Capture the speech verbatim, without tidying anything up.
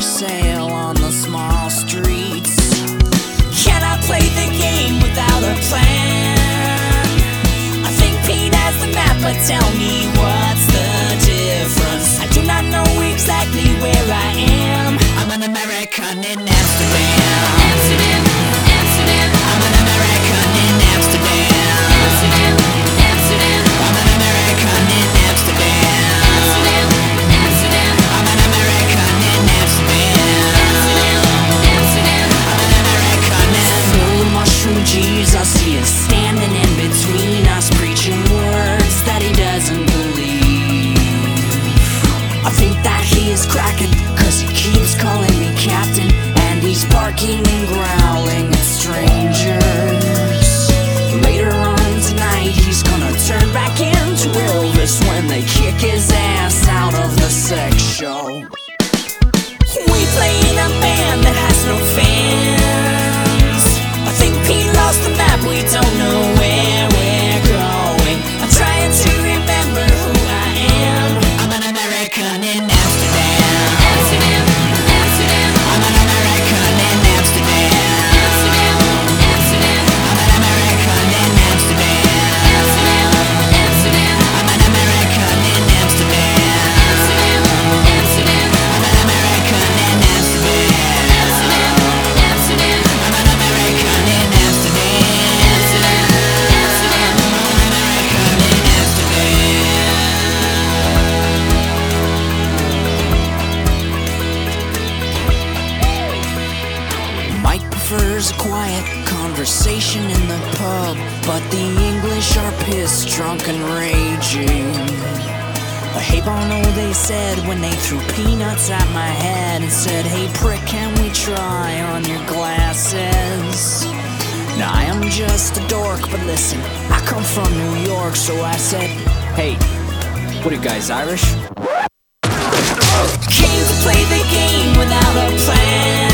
for sale on the small streets. Can I play the game without a plan? I think Pete has the map, but tell me what's the difference? I do not know exactly where I am. I'm an American in Amsterdam. Amsterdam, Amsterdam. I'm an American in Amsterdam. Amsterdam, Amsterdam. I'm an American in Amsterdam. Amsterdam, Amsterdam. I'm an American in Amsterdam. Amsterdam, Amsterdam. I'm an American in full of mushroom Jesus. He is standing in between us, preaching words that he doesn't believe. I think that he is cracking, cause he keeps calling me captain, and he's barking and growling at strangers. Later on tonight he's gonna turn back into Elvis when they kick his ass out of the sex show. We play in a band that has no fans. I think Pete lost the map, we don't know where we're going. I'm trying to remember who I am. I'm an American in Amsterdam. Amsterdam, Amsterdam. I'm an American in Amsterdam. Amsterdam, Amsterdam. I'm an American in Amsterdam. Amsterdam, Amsterdam. I'm an American in Amsterdam. Amsterdam, Amsterdam. I'm an American in Amsterdam. Amsterdam, Amsterdam. I'm an American in Amsterdam. Amsterdam, Amsterdam. I'm an American in Amsterdam. Mike prefers a quiet conversation in the pub, but the English are pissed, drunk, and raging. Hey Bono, they said when they threw peanuts at my head and said, hey prick, can we try on your glasses? Now I am just a dork, but listen, I come from New York, so I said, hey, what are you guys, Irish? Came to play the game without a plan.